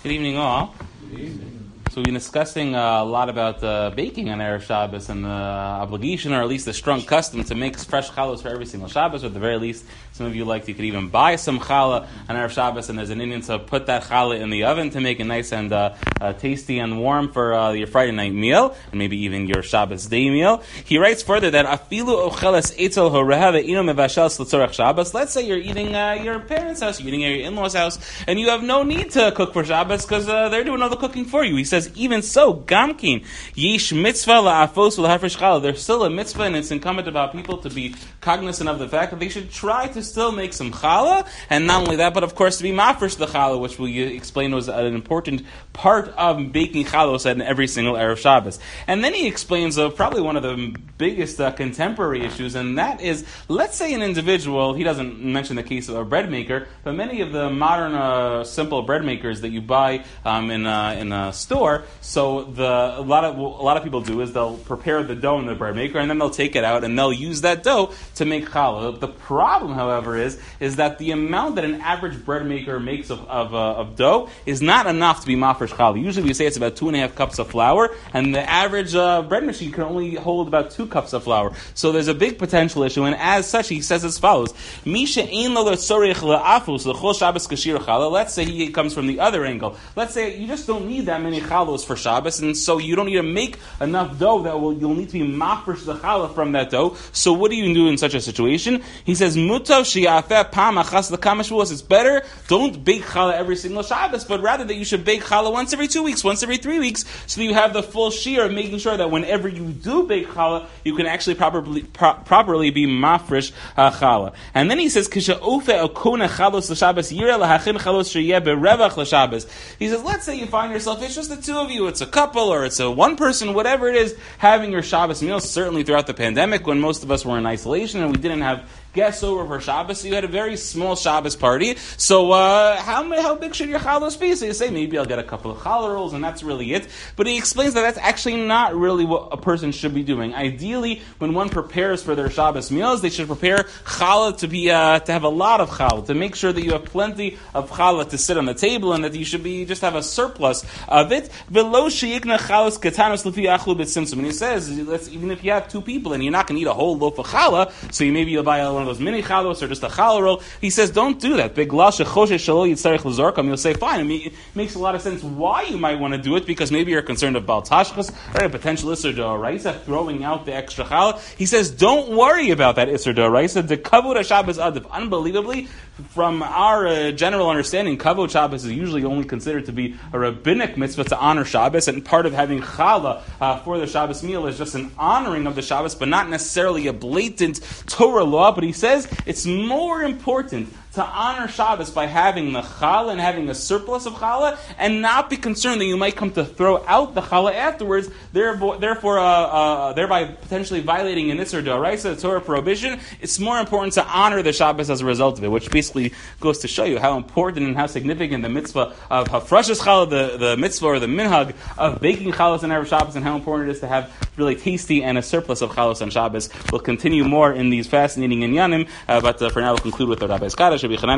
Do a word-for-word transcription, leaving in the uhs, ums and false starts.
Good evening, all. Good evening. So we've been discussing uh, a lot about uh, baking on Erev Shabbos and the obligation, or at least the strong custom, to make fresh challahs for every single Shabbos. Or at the very least, some of you like you could even buy some challah on Erev Shabbos, and there's an Indian to put that challah in the oven to make it nice and uh, uh, tasty and warm for uh, your Friday night meal, and maybe even your Shabbos day meal. He writes further that afilu ocheles etzel horeha ve'ino mevashel l'tzorech Shabbos. Let's say you're eating uh, your parents' house, you're eating at your in-laws' house, and you have no need to cook for Shabbos because uh, they're doing all the cooking for you. He says, even so, gamkin yesh mitzvah la'afos v'lahafresh challah. There's still a mitzvah, and it's incumbent about people to be cognizant of the fact that they should try to still make some challah, and not only that, but of course to be mafresh the challah, which we explained was an important part of baking challah in every single Erev Shabbos. And then he explains uh, probably one of the biggest uh, contemporary issues, and that is, let's say an individual, he doesn't mention the case of a bread maker, but many of the modern uh, simple bread makers that you buy um, in a, in a store. So the a lot of a lot of people do is they'll prepare the dough in the bread maker, and then they'll take it out and they'll use that dough to make challah. The problem, however, is is that the amount that an average bread maker makes of of, uh, of dough is not enough to be mafresh challah. Usually, we say it's about two and a half cups of flour, and the average uh, bread machine can only hold about two cups of flour. So there's a big potential issue, and as such, he says as follows: Misha ein lo tzorich la'afus l'chol Shabbos kashir challah. Let's say he comes from the other angle. Let's say you just don't need that many challos for Shabbos, and so you don't need to make enough dough that will you'll need to be mafresh the challah from that dough. So what do you do in such a situation? He says, Mutav sheyafeh pam achas l'kama shvuos. It's better don't bake challah every single Shabbos, but rather that you should bake challah once every two weeks, once every three weeks, so that you have the full shear of making sure that whenever you do bake challah, you can actually properly pro- properly be mafresh uh, challah. And then he says, Kisha ofe okona chalos l'Shabbos yira lahachin chalos sheyeh berevach l'Shabbos. He says, let's say you find yourself, it's just the two of you, it's a couple, or it's a one person, whatever it is, having your Shabbos meals. Certainly throughout the pandemic, when most of us were in isolation and we didn't have guests over for Shabbos, so you had a very small Shabbos party. So uh, how how big should your chalos be? So you say, maybe I'll get a couple of challah rolls, and that's really it. But he explains that that's actually not really what a person should be doing. Ideally, when one prepares for their Shabbos meals, they should prepare challah to be uh, to have a lot of challah, to make sure that you have plenty of challah to sit on the table, and that you should be just have a surplus of it. And he says, let's, even if you have two people and you're not going to eat a whole loaf of challah, so you maybe you'll buy one of those mini chalos or just a challah roll. He says, don't do that. You'll say, fine. I mean, it makes a lot of sense why you might want to do it, because maybe you're concerned about tashchas or a potential isser d'oraisa, throwing out the extra challah. He says, don't worry about that isser d'oraisa. The kavod Shabbos adif. Unbelievably, from our uh, general understanding, kavod Shabbos is usually only considered to be a rabbinic mitzvah to honor Shabbos, and part of having challah uh, for the Shabbos meal is just an honoring of the Shabbos, but not necessarily a blatant Torah law. But he says it's more important to honor Shabbos by having the challah and having a surplus of challah, and not be concerned that you might come to throw out the challah afterwards, therefore, therefore uh, uh, thereby potentially violating an isser d'oraisa, the Torah prohibition. It's more important to honor the Shabbos as a result of it, which basically goes to show you how important and how significant the mitzvah of hafrashas challah, the, the mitzvah or the minhag of baking challahs on Erev Shabbos, and how important it is to have really tasty and a surplus of challahs on Shabbos. We'll continue more in these fascinating inyanim, uh, but uh, for now we'll conclude with the Rabbi's Kaddish.